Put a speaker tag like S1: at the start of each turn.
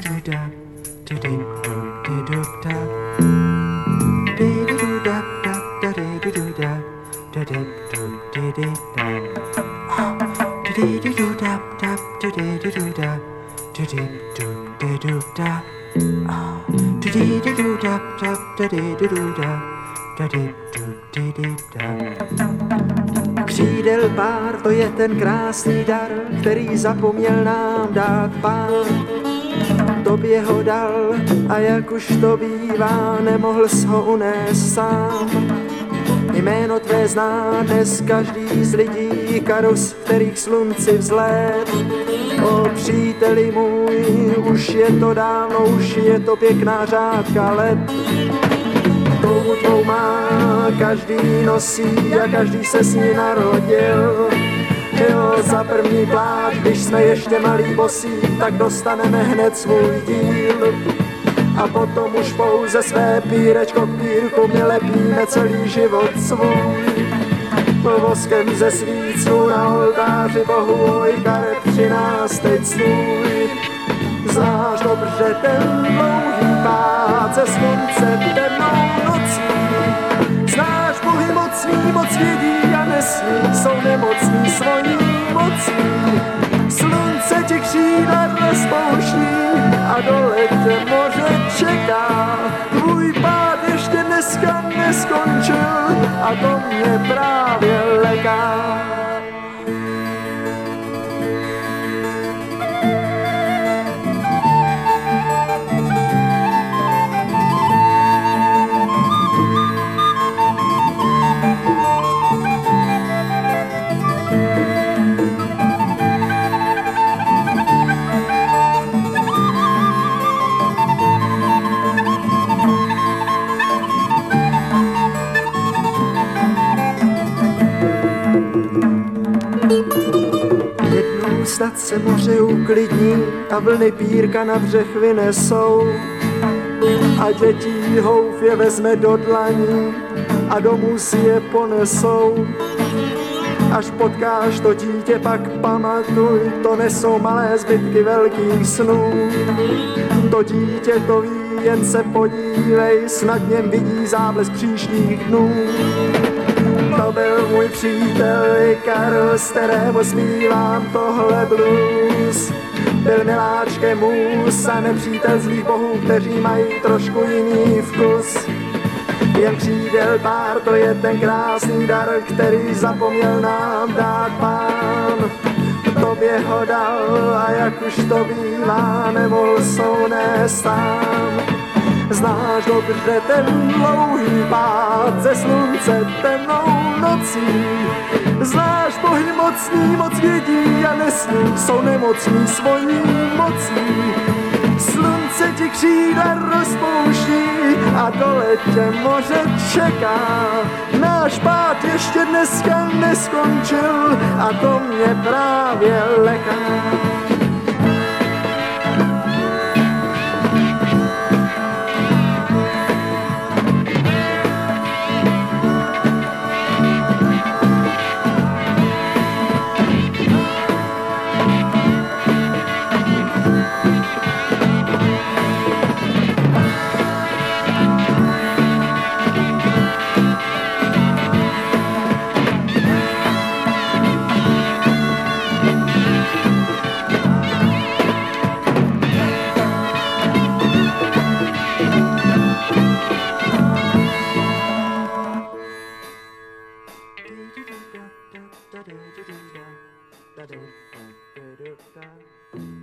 S1: Křídel pár, to je ten krásný dar, který zapomněl nám dát Pán. Tobě ho dal a jak už to bývá, nemohl jsi ho unést sám. Jméno tvé zná dnes každý z lidí, Karus, kterých slunci vzlét. O příteli můj, už je to dávno, už je to pěkná řádka let. Touhu tvou má, každý nosí a každý se s ní narodil. Jo, za první pláč, když jsme ještě malí bosí, tak dostaneme hned svůj díl. A potom už pouze své pírečko k pírku my lepíme celý život svůj. Voskem ze svícnu na oltáři Bohu, oj karet přinás teď svůj. Znáš dobře ten dlouhý pád ze slunce temnou nocí. Znáš bohy mocný, moc vědí a nesmí, jsou nemocní svojí mocí. Slunce ti křídla rozpouští a dole tě moře čeká. Tvůj pád ještě dneska neskončil a to mě právě leká. Snad se moře uklidní a vlny pírka na břeh vynesou. A dětí houf je vezme do dlaní a domů si je ponesou. Až potkáš to dítě, pak pamatuj, to nesou malé zbytky velkých snů. To dítě to ví, jen se podívej, snad něm vidí záblesk příštích dnů. To byl můj přítel Ikarus, kterému zpívám tohle blues. Byl miláčkem můz a nepřítel zlých bohů, kteří mají trošku jiný vkus. Jen křídel pár, to je ten krásný dar, který zapomněl nám dát Pán. Tobě ho dal a jak už to bývá, nemohl sounést sám. Znáš dobře ten dlouhý pád ze slunce temnou nocí. Znáš bohy mocný, moc vědí a nesmí, jsou nemocní svojí mocí. Slunce ti křídla rozpouští a dole tě moře čeká. Náš pád ještě dneska neskončil a to mě právě leká. Da da da da da da da da da da.